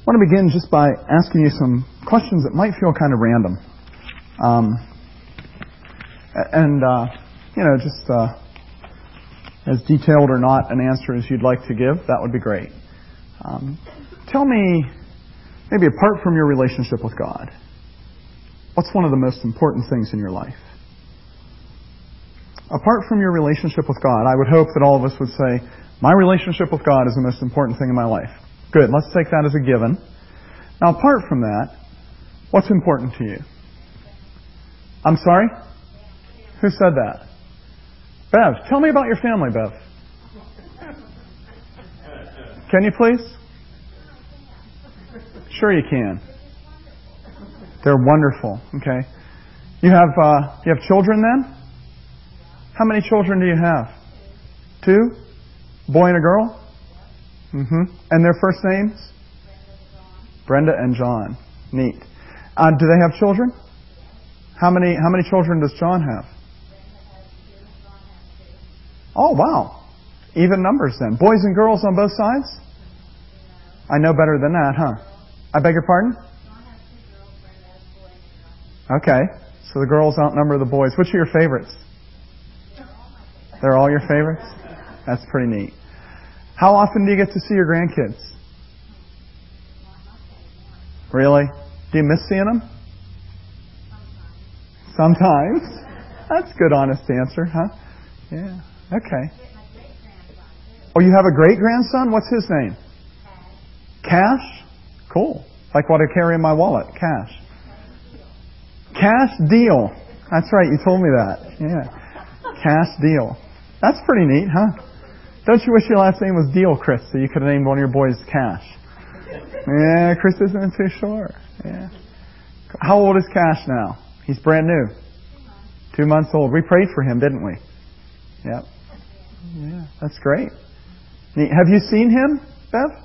I want to begin just by asking you some questions that might feel kind of random. Just as detailed or not an answer as you'd like to give, that would be great. Tell me, maybe apart from your relationship with God, what's one of the most important things in your life? Apart from your relationship with God, I would hope that all of us would say, my relationship with God is the most important thing in my life. Good, let's take that as a given. Now, apart from that, what's important to you? I'm sorry? Who said that? Bev, tell me about your family, Bev. Can you please? Sure you can. They're wonderful. Okay. You have children then? How many children do you have? 2? Boy and a girl? Mm-hmm. And their first names? Brenda and John. Neat. Do they have children? How many children does John have? Oh, wow. Even numbers then. Boys and girls on both sides? I know better than that, huh? I beg your pardon? Okay. So the girls outnumber the boys. Which are your favorites? They're all your favorites? That's pretty neat. How often do you get to see your grandkids? Really? Do you miss seeing them? Sometimes. That's a good, honest answer, huh? Yeah. Okay. Oh, you have a great-grandson? What's his name? Cash? Cool. Like what I carry in my wallet. Cash. Cash Deal. That's right, you told me that. Yeah. Cash Deal. That's pretty neat, huh? Don't you wish your last name was Deal, Chris, so you could have named one of your boys Cash? Yeah, Chris isn't too sure. Yeah. How old is Cash now? He's brand new. 2 months old. We prayed for him, didn't we? Yep. Yeah, that's great. Have you seen him, Bev?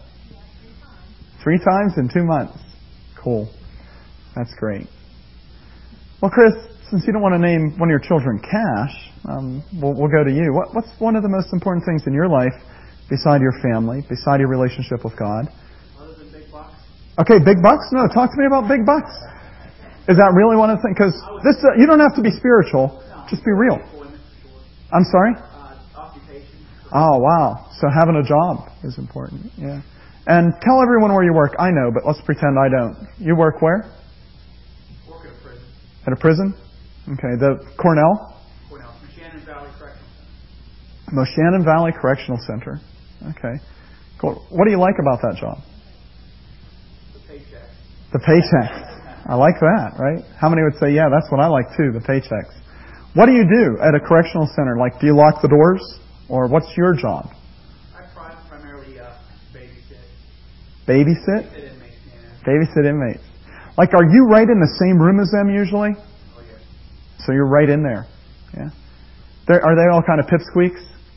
3 times in 2 months. Cool. That's great. Well, Chris, since you don't want to name one of your children Cash, we'll go to you. What's one of the most important things in your life beside your family, beside your relationship with God? Other than big bucks. Okay, big bucks? No, talk to me about big bucks. Is that really one of the things? Because this, you don't have to be spiritual. Just be real. I'm sorry? Occupation. Oh, wow. So having a job is important. Yeah. And tell everyone where you work. I know, but let's pretend I don't. You work where? Work at a prison. At a prison? Okay. The Cornell? Cornell. Moshannon Valley Correctional Center. Moshannon Valley Correctional Center. Okay. Cool. What do you like about that job? The paychecks. The paychecks. I like that, right? How many would say, yeah, that's what I like too, the paychecks. What do you do at a correctional center? Like, do you lock the doors? Or what's your job? I primarily babysit. Babysit? Babysit inmates, yeah. Babysit inmates. Like, are you right in the same room as them usually? Oh, yes. So you're right in there. Yeah. Are they all kind of pipsqueaks?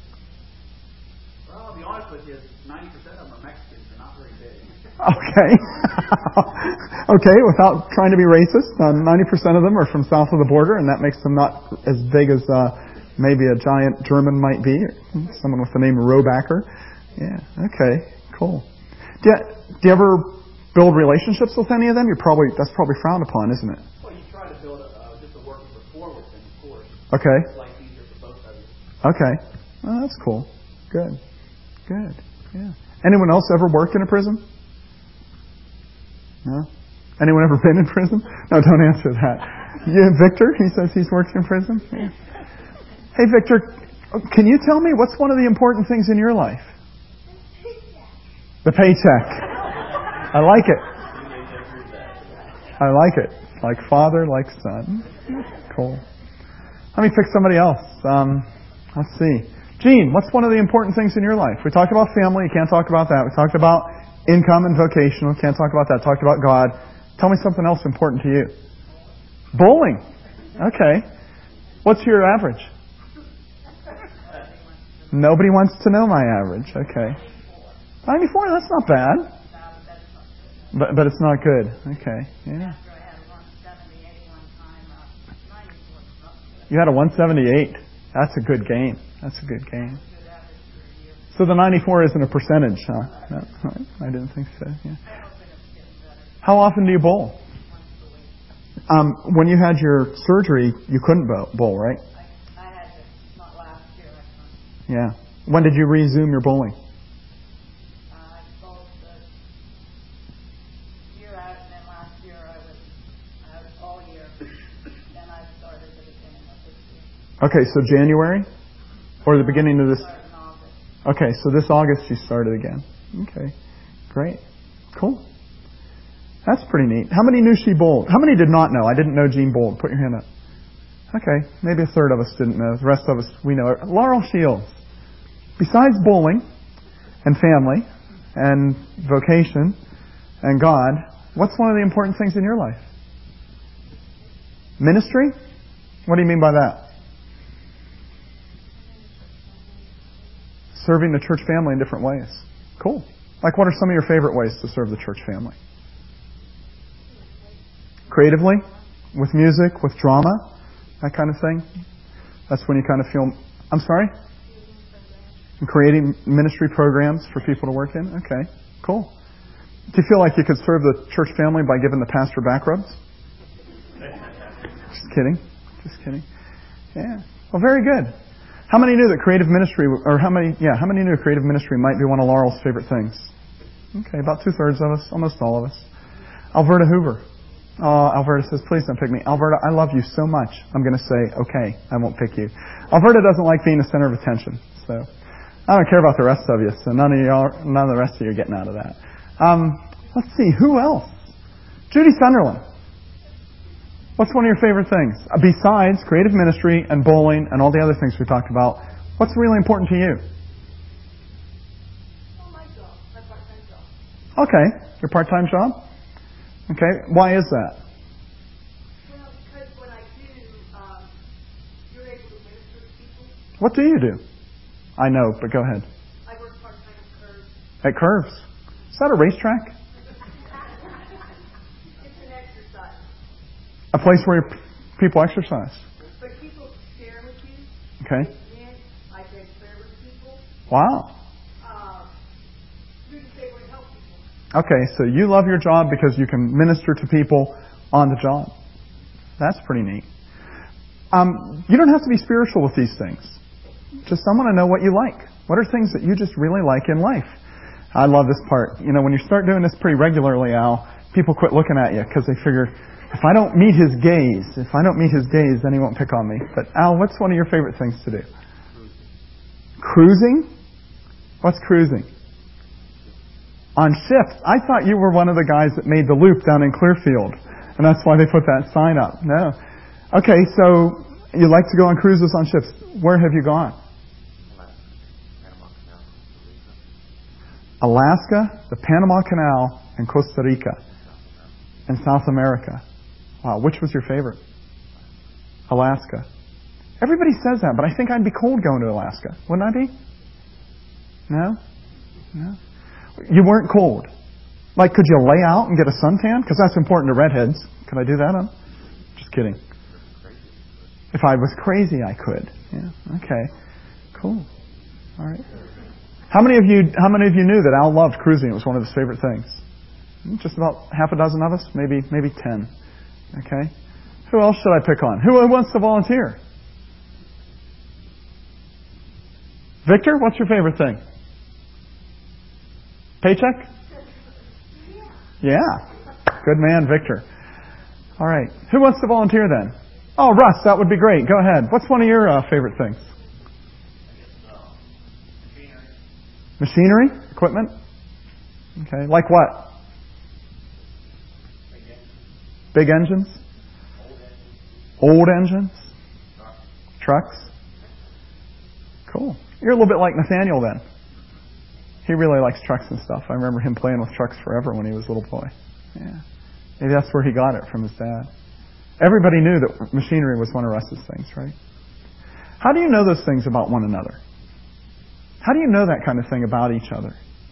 Well, I'll be honest with you, 90% of them are Mexicans. They're not very big. Okay. Okay, without trying to be racist, 90% of them are from south of the border, and that makes them not as big as maybe a giant German might be, or someone with the name Robacker. Yeah, okay, cool. Do you ever build relationships with any of them? That's probably frowned upon, isn't it? Well, you try to build just a working rapport with them, of course. Okay. It's life easier for both of you. Okay. Oh, that's cool. Good. Yeah. Anyone else ever work in a prison? No? Anyone ever been in prison? No, don't answer that. Yeah, Victor, he says he's worked in prison. Yeah. Hey, Victor, can you tell me what's one of the important things in your life? The paycheck. I like it. I like it. Like father, like son. Cool. Let me pick somebody else. Let's see. Gene, what's one of the important things in your life? We talked about family. You can't talk about that. We talked about income and vocational. Can't talk about that. Talked about God. Tell me something else important to you. Bowling. Okay. What's your average? Nobody wants to know my average. Okay. 94, that's not bad. But it's not good. Okay. Yeah. You had a 178. That's a good game. So the 94 isn't a percentage, huh? No, I didn't think so. Yeah. How often do you bowl? When you had your surgery, you couldn't bowl, right? I had to, not last year. Yeah. When did you resume your bowling? I bowled the year out, and then last year I was all year. Then I started at the beginning of this year. Okay, so January? Or the beginning of this? Started in August. Okay, so this August you started again. Okay, great. Cool. That's pretty neat. How many knew she bowled? How many did not know? I didn't know Jean bowled. Put your hand up. Okay, maybe a third of us didn't know. The rest of us, we know. Laurel Shields. Besides bowling and family and vocation and God, what's one of the important things in your life? Ministry? What do you mean by that? Serving the church family in different ways. Cool. Like, what are some of your favorite ways to serve the church family? Creatively? With music? With drama? That kind of thing? That's when you kind of feel... I'm sorry? Creating ministry programs for people to work in? Okay, cool. Do you feel like you could serve the church family by giving the pastor back rubs? Just kidding. Just kidding. Yeah. Well, very good. How many knew that creative ministry, or how many knew creative ministry might be one of Laurel's favorite things? Okay, about 2/3 of us, almost all of us. Alberta Hoover. Oh, Alberta says, please don't pick me. Alberta, I love you so much. I'm going to say, okay, I won't pick you. Alberta doesn't like being the center of attention, so I don't care about the rest of you. So none of the rest of you are getting out of that. Let's see, who else? Judy Sunderland. What's one of your favorite things? Besides creative ministry and bowling and all the other things we talked about, what's really important to you? Oh, my job. My part-time job. Okay, your part-time job? Okay, why is that? Well, because what I do, you're able to minister to people. What do you do? I know, but go ahead. I work part-time at Curves. At Curves? Is that a racetrack? It's an exercise. A place where people exercise? But people share with you. Okay. And I take prayer with people. Wow. You're just able to help people. Okay, so you love your job because you can minister to people on the job. That's pretty neat. You don't have to be spiritual with these things. Just I want to know what you like. What are things that you just really like in life? I love this part. You know, when you start doing this pretty regularly, Al, people quit looking at you because they figure, if I don't meet his gaze, then he won't pick on me. But Al, what's one of your favorite things to do? Cruising? What's cruising? On shift. I thought you were one of the guys that made the loop down in Clearfield, and that's why they put that sign up. No. Okay, so you like to go on cruises on ships. Where have you gone? Alaska, the Panama Canal, and Costa Rica, and South America. Wow, which was your favorite? Alaska. Everybody says that, but I think I'd be cold going to Alaska. Wouldn't I be? No? No? You weren't cold. Like, could you lay out and get a suntan? Because that's important to redheads. Could I do that? Just kidding. If I was crazy, I could. Yeah. Okay. Cool. All right. How many of you knew that Al loved cruising? It was one of his favorite things. Just about half a dozen of us, maybe 10. Okay. Who else should I pick on? Who wants to volunteer? Victor, what's your favorite thing? Paycheck? Yeah. Good man, Victor. All right. Who wants to volunteer then? Oh, Russ, that would be great. Go ahead. What's one of your favorite things? Machinery? Equipment? Okay. Like what? Big engines? Old engines? Trucks? Cool. You're a little bit like Nathaniel then. He really likes trucks and stuff. I remember him playing with trucks forever when he was a little boy. Yeah. Maybe that's where he got it, from his dad. Everybody knew that machinery was one of Russ's things, right? How do you know those things about one another? How do you know that kind of thing about each other?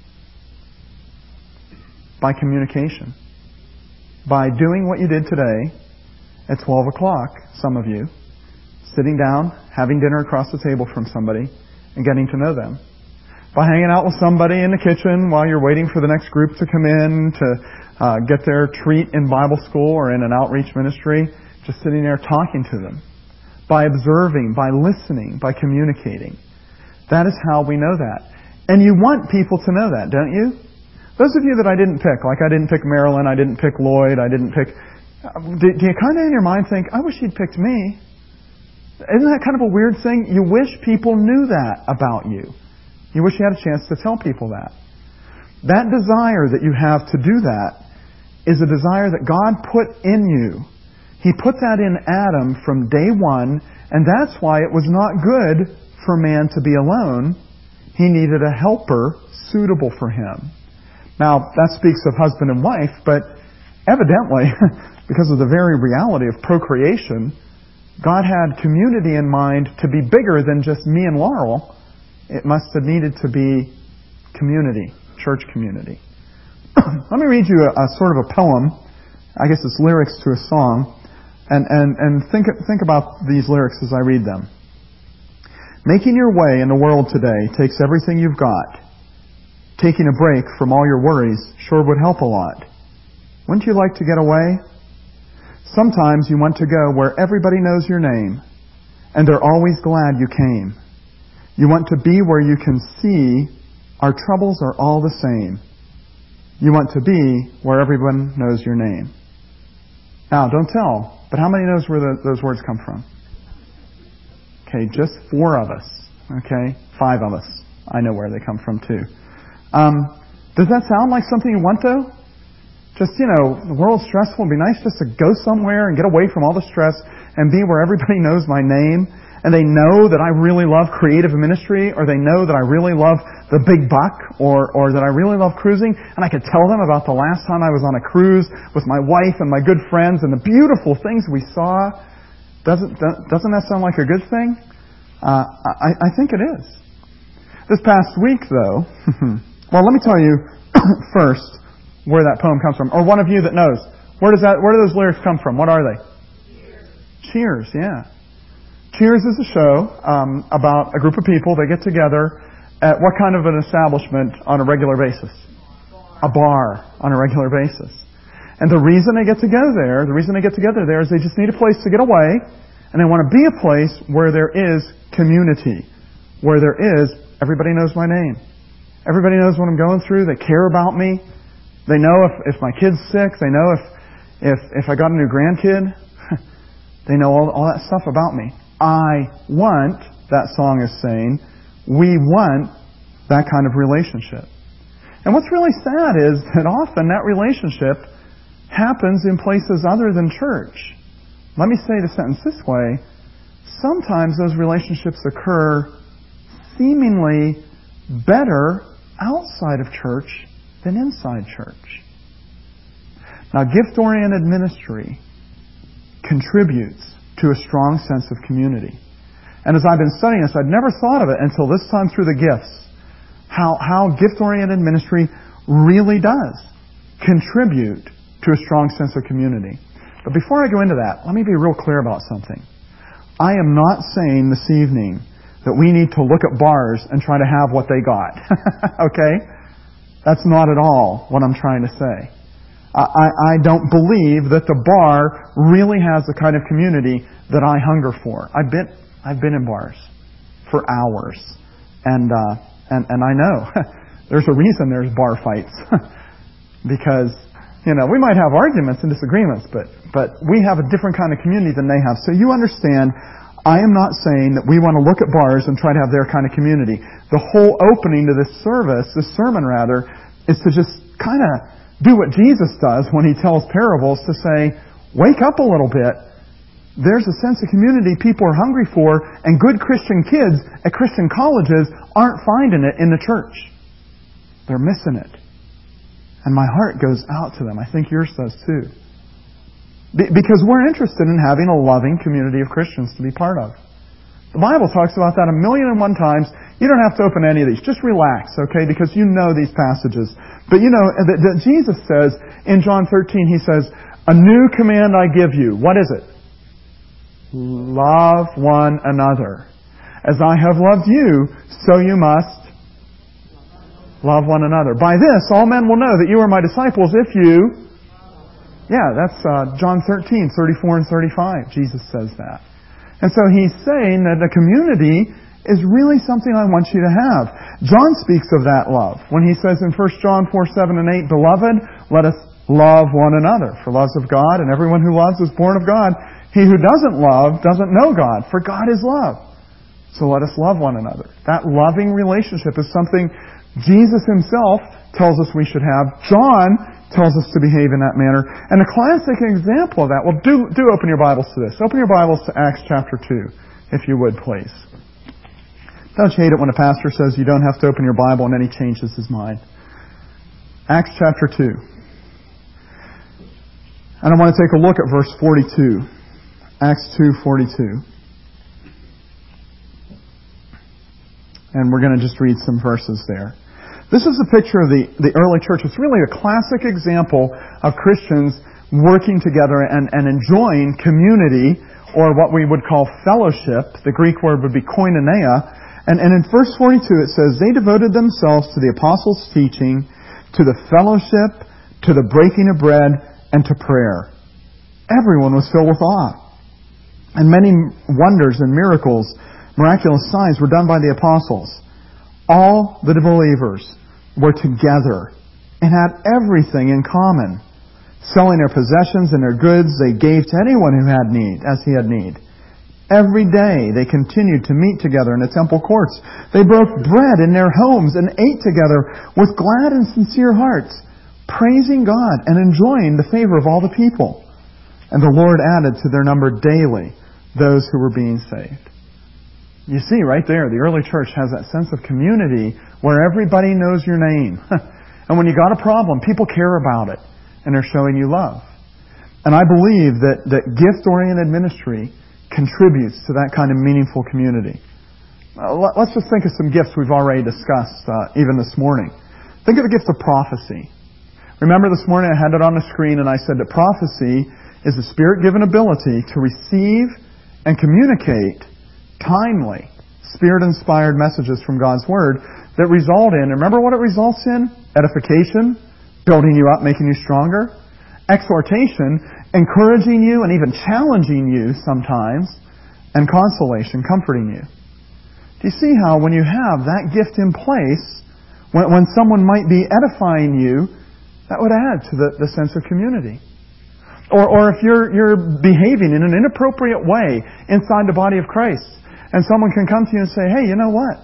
By communication. By doing what you did today at 12 o'clock, some of you, sitting down, having dinner across the table from somebody, and getting to know them. by hanging out with somebody in the kitchen while you're waiting for the next group to come in to get their treat in Bible school or in an outreach ministry, just sitting there talking to them. By observing, by listening, by communicating. That is how we know that. And you want people to know that, don't you? Those of you that I didn't pick, like I didn't pick Marilyn, I didn't pick Lloyd, I didn't pick... Do you kind of in your mind think, I wish he'd picked me? Isn't that kind of a weird thing? You wish people knew that about you. You wish you had a chance to tell people that. That desire that you have to do that is a desire that God put in you. He put that in Adam from day one, and that's why it was not good for man to be alone. He needed a helper suitable for him. Now, that speaks of husband and wife, but evidently, because of the very reality of procreation, God had community in mind to be bigger than just me and Laurel. It must have needed to be community, church community. Let me read you a sort of a poem. I guess it's lyrics to a song. And think about these lyrics as I read them. Making your way in the world today takes everything you've got. Taking a break from all your worries sure would help a lot. Wouldn't you like to get away? Sometimes you want to go where everybody knows your name, and they're always glad you came. You want to be where you can see our troubles are all the same. You want to be where everyone knows your name. Now, don't tell, but how many knows where those words come from? Okay, just 4 of us. Okay, 5 of us. I know where they come from too. Does that sound like something you want though? Just, the world's stressful. It'd be nice just to go somewhere and get away from all the stress and be where everybody knows my name. And they know that I really love creative ministry, or they know that I really love the big buck, or that I really love cruising. And I could tell them about the last time I was on a cruise with my wife and my good friends and the beautiful things we saw. Doesn't that sound like a good thing? I think it is. This past week, though, well, let me tell you first where that poem comes from. Or one of you that knows. Where do those lyrics come from? What are they? Cheers, yeah. Cheers is a show about a group of people. They get together at what kind of an establishment on a regular basis? A bar on a regular basis. And the reason they get together there is they just need a place to get away, and they want to be a place where there is community, where there is, everybody knows my name. Everybody knows what I'm going through. They care about me. They know if my kid's sick. They know if I got a new grandkid. They know all that stuff about me. I want, that song is saying, we want that kind of relationship. And what's really sad is that often that relationship happens in places other than church. Let me say the sentence this way. Sometimes those relationships occur seemingly better outside of church than inside church. Now, gift-oriented ministry contributes to a strong sense of community. And as I've been studying this, I'd never thought of it until this time through the gifts, how gift-oriented ministry really does contribute to a strong sense of community. But before I go into that, let me be real clear about something. I am not saying this evening that we need to look at bars and try to have what they got. Okay? That's not at all what I'm trying to say. I don't believe that the bar really has the kind of community that I hunger for. I've been in bars for hours, and I know there's a reason there's bar fights because we might have arguments and disagreements, but we have a different kind of community than they have. So you understand, I am not saying that we want to look at bars and try to have their kind of community. The whole opening to this sermon rather, is to just kind of do what Jesus does when He tells parables, to say, wake up a little bit. There's a sense of community people are hungry for, and good Christian kids at Christian colleges aren't finding it in the church. They're missing it. And my heart goes out to them. I think yours does too. Because we're interested in having a loving community of Christians to be part of. The Bible talks about that 1,001,000 times. You don't have to open any of these. Just relax, okay? Because you know these passages. But that Jesus says in John 13, He says, a new command I give you. What is it? Love one another. As I have loved you, so you must love one another. By this, all men will know that you are my disciples if you... Yeah, that's John 13, 34 and 35. Jesus says that. And so He's saying that the community is really something I want you to have. John speaks of that love when he says in 1 John 4, 7 and 8, Beloved, let us love one another. For love's of God, and everyone who loves is born of God. He who doesn't love doesn't know God, for God is love. So let us love one another. That loving relationship is something Jesus Himself tells us we should have. John tells us to behave in that manner. And a classic example of that, well, do open your Bibles to this. Open your Bibles to Acts chapter 2, if you would, please. Don't you hate it when a pastor says you don't have to open your Bible and then he changes his mind? Acts chapter 2. And I want to take a look at verse 42. Acts 2:42. And we're going to just read some verses there. This is a picture of the early church. It's really a classic example of Christians working together and enjoying community, or what we would call fellowship. The Greek word would be koinonia. And in verse 42 it says, They devoted themselves to the apostles' teaching, to the fellowship, to the breaking of bread, and to prayer. Everyone was filled with awe. And many wonders and miracles, miraculous signs were done by the apostles. All the believers were together and had everything in common. Selling their possessions and their goods, they gave to anyone who had need, as he had need. Every day they continued to meet together in the temple courts. They broke bread in their homes and ate together with glad and sincere hearts, praising God and enjoying the favor of all the people. And the Lord added to their number daily those who were being saved. You see right there, the early church has that sense of community where everybody knows your name. And when you got a problem, people care about it and they're showing you love. And I believe that gift-oriented ministry contributes to that kind of meaningful community. Let's just think of some gifts we've already discussed even this morning. Think of the gift of prophecy. Remember this morning I had it on the screen and I said that prophecy is a Spirit-given ability to receive and communicate timely, Spirit-inspired messages from God's Word that result in, remember what it results in? Edification, building you up, making you stronger. Exhortation, encouraging you and even challenging you sometimes. And consolation, comforting you. Do you see how when you have that gift in place, when someone might be edifying you, that would add to the sense of community? Or if you're behaving in an inappropriate way inside the body of Christ, and someone can come to you and say, hey, you know what?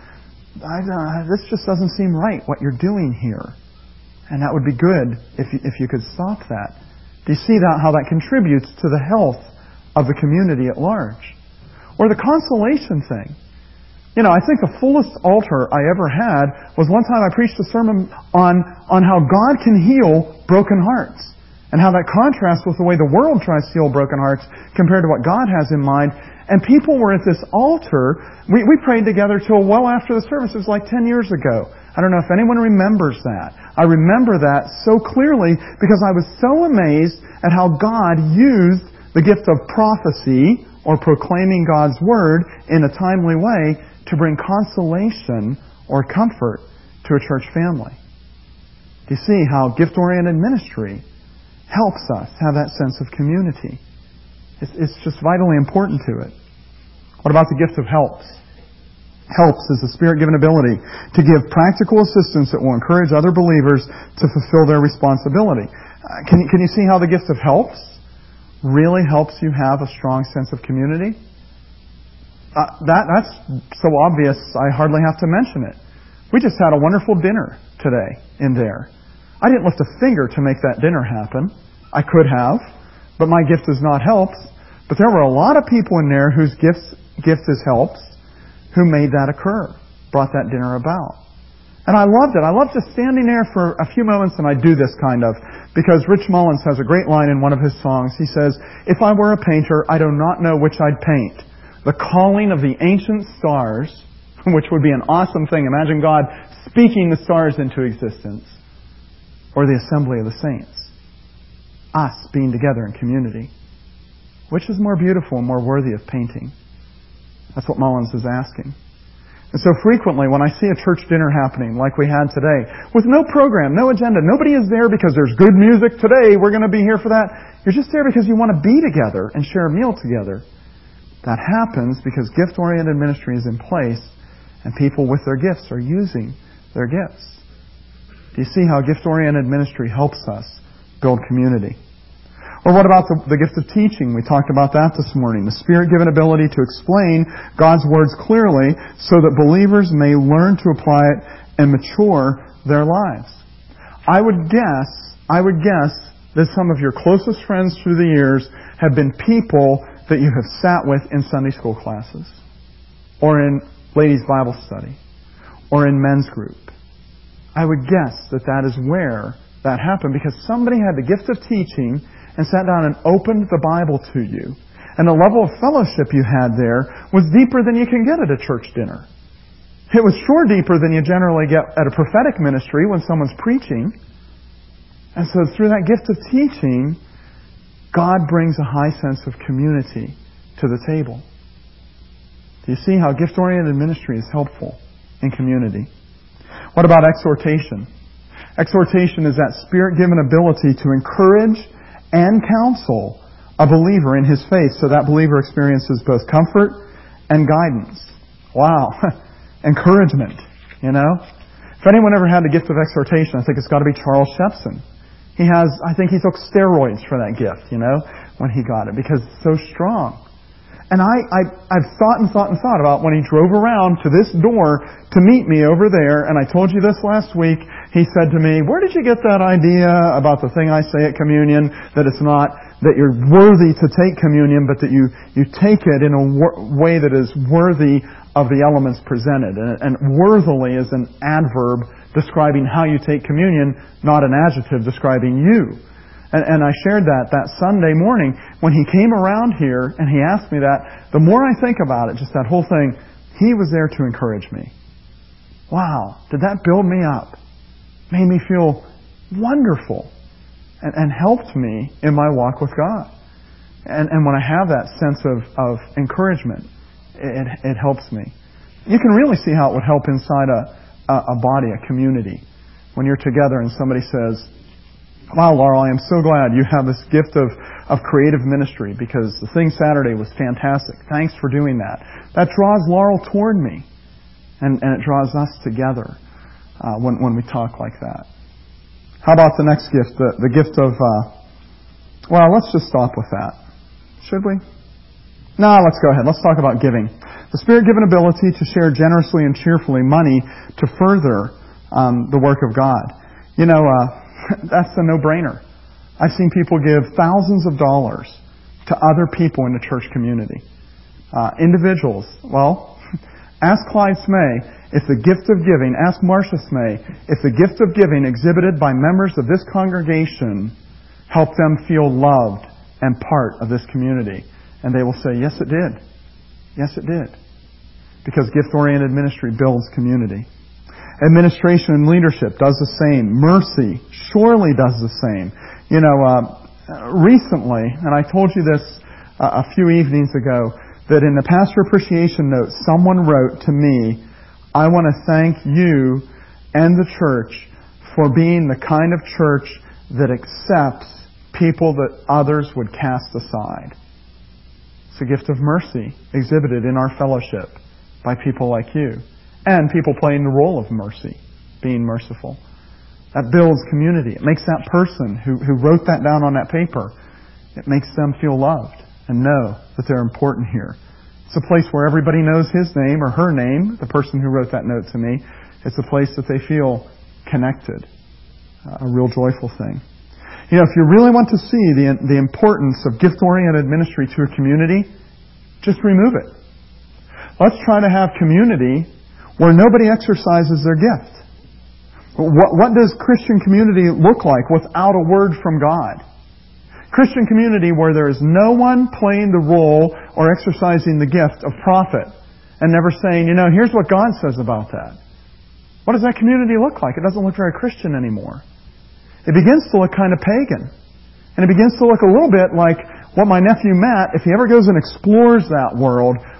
This just doesn't seem right, what you're doing here. And that would be good if you could stop that. Do you see how that contributes to the health of the community at large? Or the consolation thing. You know, I think the fullest altar I ever had was one time I preached a sermon on how God can heal broken hearts. And how that contrasts with the way the world tries to heal broken hearts compared to what God has in mind. And people were at this altar. We prayed together till well after the service. It was like 10 years ago. I don't know if anyone remembers that. I remember that so clearly because I was so amazed at how God used the gift of prophecy or proclaiming God's Word in a timely way to bring consolation or comfort to a church family. Do you see how gift-oriented ministry helps us have that sense of community? It's just vitally important to it. What about the gift of helps? Helps is a Spirit-given ability to give practical assistance that will encourage other believers to fulfill their responsibility. Can you see how the gift of helps really helps you have a strong sense of community? That's so obvious I hardly have to mention it. We just had a wonderful dinner today in there. I didn't lift a finger to make that dinner happen. I could have, but my gift is not helps. But there were a lot of people in there whose gift is helps, who made that occur, brought that dinner about. And I loved it. I loved just standing there for a few moments, and I do this kind of, because Rich Mullins has a great line in one of his songs. He says, if I were a painter, I do not know which I'd paint. The calling of the ancient stars, which would be an awesome thing. Imagine God speaking the stars into existence. Or the assembly of the saints. Us being together in community. Which is more beautiful and more worthy of painting? That's what Mullins is asking. And so frequently when I see a church dinner happening like we had today, with no program, no agenda, nobody is there because there's good music today, we're going to be here for that. You're just there because you want to be together and share a meal together. That happens because gift-oriented ministry is in place and people with their gifts are using their gifts. Do you see how gift-oriented ministry helps us build community? Or what about the gift of teaching? We talked about that this morning. The Spirit-given ability to explain God's words clearly so that believers may learn to apply it and mature their lives. I would guess that some of your closest friends through the years have been people that you have sat with in Sunday school classes, or in ladies' Bible study, or in men's group. I would guess that is where that happened because somebody had the gift of teaching and sat down and opened the Bible to you. And the level of fellowship you had there was deeper than you can get at a church dinner. It was sure deeper than you generally get at a prophetic ministry when someone's preaching. And so through that gift of teaching, God brings a high sense of community to the table. Do you see how gift-oriented ministry is helpful in community? What about exhortation? Exhortation is that Spirit-given ability to encourage and counsel a believer in his faith so that believer experiences both comfort and guidance. Wow. Encouragement, you know? If anyone ever had the gift of exhortation, I think it's got to be Charles Shepson. I think he took steroids for that gift, you know, when he got it because it's so strong. And I've thought about when he drove around to this door to meet me over there, and I told you this last week, he said to me, where did you get that idea about the thing I say at communion, that it's not that you're worthy to take communion, but that you take it in a way that is worthy of the elements presented. And worthily is an adverb describing how you take communion, not an adjective describing you. And I shared that Sunday morning when he came around here and he asked me that. The more I think about it, just that whole thing, he was there to encourage me. Wow, did that build me up? Made me feel wonderful and helped me in my walk with God. And when I have that sense of encouragement, it helps me. You can really see how it would help inside a body, a community. When you're together and somebody says, wow, Laurel, I am so glad you have this gift of creative ministry because the thing Saturday was fantastic. Thanks for doing that. That draws Laurel toward me. And it draws us together when we talk like that. How about the next gift? The gift of, let's just stop with that. Should we? No, let's go ahead. Let's talk about giving. The Spirit-given ability to share generously and cheerfully money to further the work of God. You know, that's a no-brainer. I've seen people give thousands of dollars to other people in the church community. Individuals. Well, ask Clyde Smay if the gift of giving, ask Marcia Smay if the gift of giving exhibited by members of this congregation helped them feel loved and part of this community. And they will say, yes, it did. Yes, it did. Because gift-oriented ministry builds community. Administration and leadership does the same. Mercy surely does the same. You know, recently, and I told you this a few evenings ago, that in the pastor appreciation note, someone wrote to me, I want to thank you and the church for being the kind of church that accepts people that others would cast aside. It's a gift of mercy exhibited in our fellowship by people like you. And people playing the role of mercy, being merciful. That builds community. It makes that person who wrote that down on that paper, it makes them feel loved and know that they're important here. It's a place where everybody knows his name or her name, the person who wrote that note to me. It's a place that they feel connected. A real joyful thing. You know, if you really want to see the importance of gift-oriented ministry to a community, just remove it. Let's try to have community where nobody exercises their gift. What does Christian community look like without a word from God? Christian community where there is no one playing the role or exercising the gift of prophet and never saying, you know, here's what God says about that. What does that community look like? It doesn't look very Christian anymore. It begins to look kind of pagan. And it begins to look a little bit like what my nephew Matt, if he ever goes and explores that world,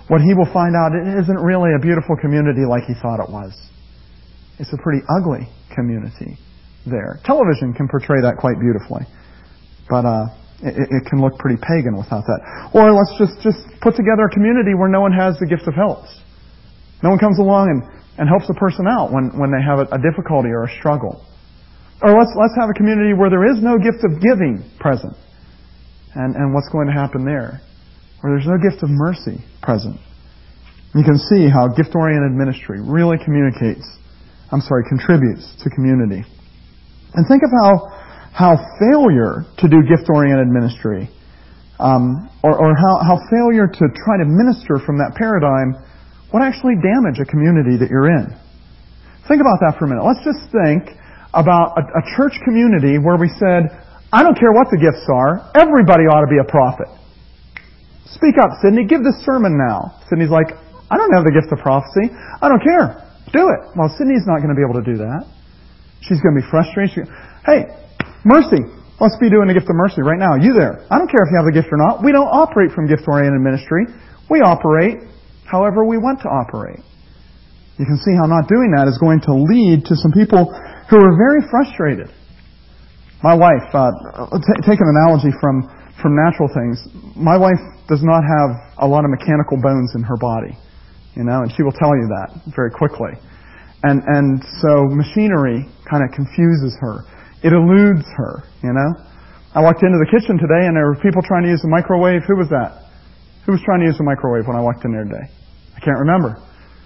what he will find out, it isn't really a beautiful community like he thought it was. It's a pretty ugly community there. Television can portray that quite beautifully, but it can look pretty pagan without that. Or let's just put together a community where no one has the gift of helps. No one comes along and helps a person out when they have a difficulty or a struggle. Or let's have a community where there is no gift of giving present. And what's going to happen there? Where there's no gift of mercy present. You can see how gift-oriented ministry really contributes to community. And think of how failure to do gift-oriented ministry, or how failure to try to minister from that paradigm would actually damage a community that you're in. Think about that for a minute. Let's just think about a church community where we said, I don't care what the gifts are, everybody ought to be a prophet. Speak up, Sydney, give this sermon now. Sydney's like, I don't have the gift of prophecy. I don't care. Do it. Well, Sydney's not going to be able to do that. She's going to be frustrated. Hey, mercy. Let's be doing the gift of mercy right now. You there. I don't care if you have the gift or not. We don't operate from gift-oriented ministry. We operate however we want to operate. You can see how not doing that is going to lead to some people who are very frustrated. My wife, take an analogy from natural things. My wife does not have a lot of mechanical bones in her body, and she will tell you that very quickly. And so machinery kind of confuses her. It eludes her, I walked into the kitchen today and there were people trying to use the microwave. Who was that? Who was trying to use the microwave when I walked in there today? I can't remember.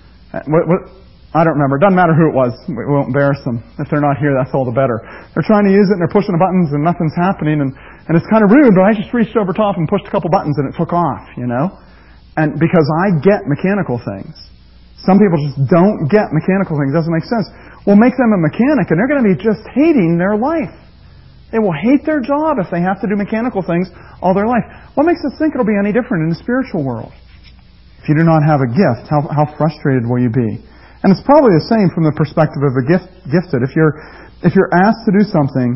I don't remember. It doesn't matter who it was. We won't embarrass them. If they're not here, that's all the better. They're trying to use it and they're pushing the buttons and nothing's happening and it's kind of rude, but I just reached over top and pushed a couple buttons and it took off, And because I get mechanical things. Some people just don't get mechanical things. It doesn't make sense. Well, make them a mechanic and they're going to be just hating their life. They will hate their job if they have to do mechanical things all their life. What makes us think it'll be any different in the spiritual world? If you do not have a gift, how frustrated will you be? And it's probably the same from the perspective of a gifted. If you're asked to do something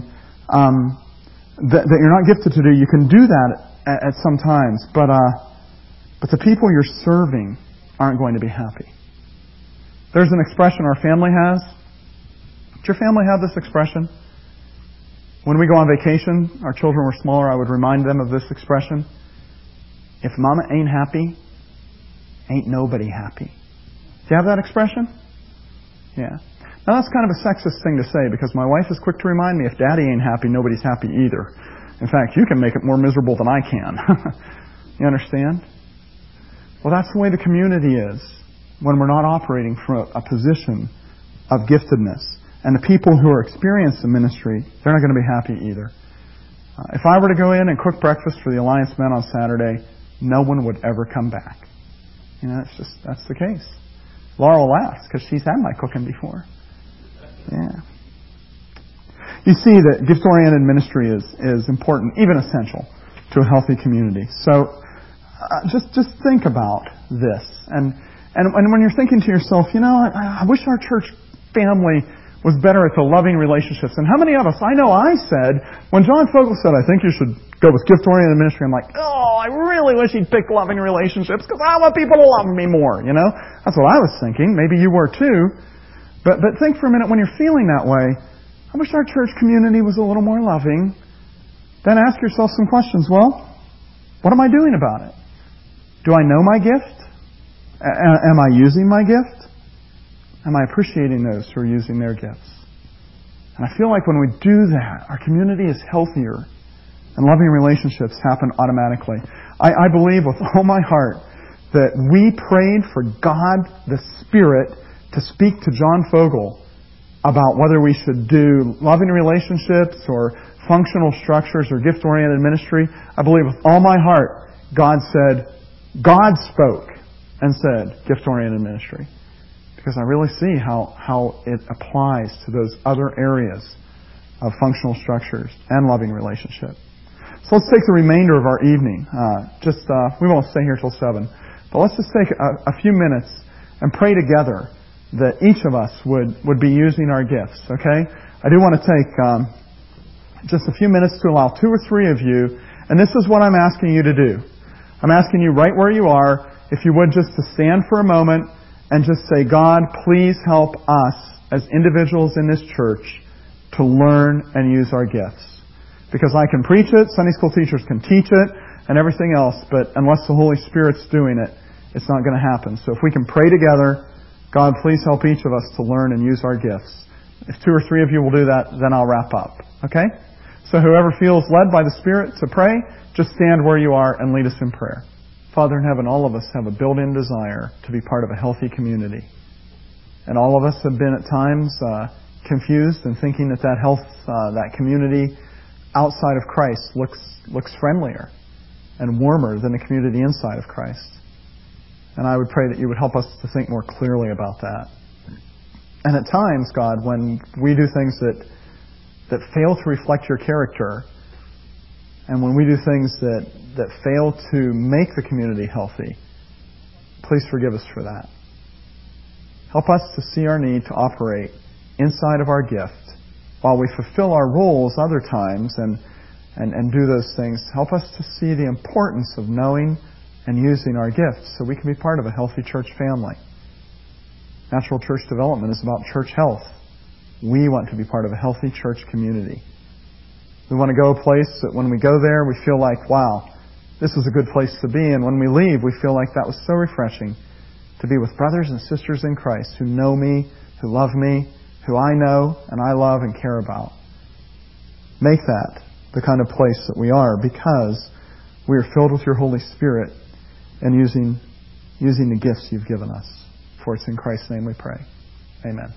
that you're not gifted to do, you can do that at some times. But the people you're serving aren't going to be happy. There's an expression our family has. Does your family have this expression? When we go on vacation, our children were smaller, I would remind them of this expression. If Mama ain't happy, ain't nobody happy. Do you have that expression? Yeah. Now that's kind of a sexist thing to say because my wife is quick to remind me if Daddy ain't happy, nobody's happy either. In fact, you can make it more miserable than I can. You understand? Well, that's the way the community is when we're not operating from a position of giftedness. And the people who are experienced in ministry, they're not going to be happy either. If I were to go in and cook breakfast for the Alliance men on Saturday, no one would ever come back. That's the case. Laurel laughs because she's had my cooking before. Yeah. You see that gift-oriented ministry is important, even essential, to a healthy community. So just think about this. And when you're thinking to yourself, I wish our church family was better at the loving relationships. And how many of us, I know I said, when John Fogel said, I think you should go with gift-oriented ministry, I'm like, I really wish he'd pick loving relationships because I want people to love me more, That's what I was thinking. Maybe you were too. But think for a minute, when you're feeling that way, I wish our church community was a little more loving. Then ask yourself some questions. Well, what am I doing about it? Do I know my gift? Am I using my gift? Am I appreciating those who are using their gifts? And I feel like when we do that, our community is healthier and loving relationships happen automatically. I believe with all my heart that we prayed for God the Spirit to speak to John Fogel about whether we should do loving relationships or functional structures or gift-oriented ministry. I believe with all my heart God spoke and said gift-oriented ministry. Because I really see how it applies to those other areas of functional structures and loving relationship. So let's take the remainder of our evening. We won't stay here till 7. But let's just take a few minutes and pray together that each of us would be using our gifts, okay? I do want to take just a few minutes to allow 2 or 3 of you, and this is what I'm asking you to do. I'm asking you right where you are, if you would, just to stand for a moment and just say, God, please help us as individuals in this church to learn and use our gifts. Because I can preach it, Sunday school teachers can teach it, and everything else, but unless the Holy Spirit's doing it, it's not going to happen. So if we can pray together, God, please help each of us to learn and use our gifts. If 2 or 3 of you will do that, then I'll wrap up. Okay? So whoever feels led by the Spirit to pray, just stand where you are and lead us in prayer. Father in heaven, all of us have a built-in desire to be part of a healthy community. And all of us have been at times confused and thinking that that community outside of Christ looks friendlier and warmer than the community inside of Christ. And I would pray that you would help us to think more clearly about that. And at times, God, when we do things that fail to reflect your character, and when we do things that fail to make the community healthy, please forgive us for that. Help us to see our need to operate inside of our gift while we fulfill our roles other times and do those things. Help us to see the importance of knowing and using our gifts so we can be part of a healthy church family. Natural church development is about church health. We want to be part of a healthy church community. We want to go a place that when we go there, we feel like, wow, this is a good place to be. And when we leave, we feel like that was so refreshing to be with brothers and sisters in Christ who know me, who love me, who I know and I love and care about. Make that the kind of place that we are because we are filled with your Holy Spirit and using the gifts you've given us. For it's in Christ's name we pray. Amen.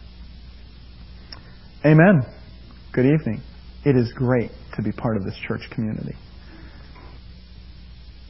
Amen. Good evening. It is great to be part of this church community.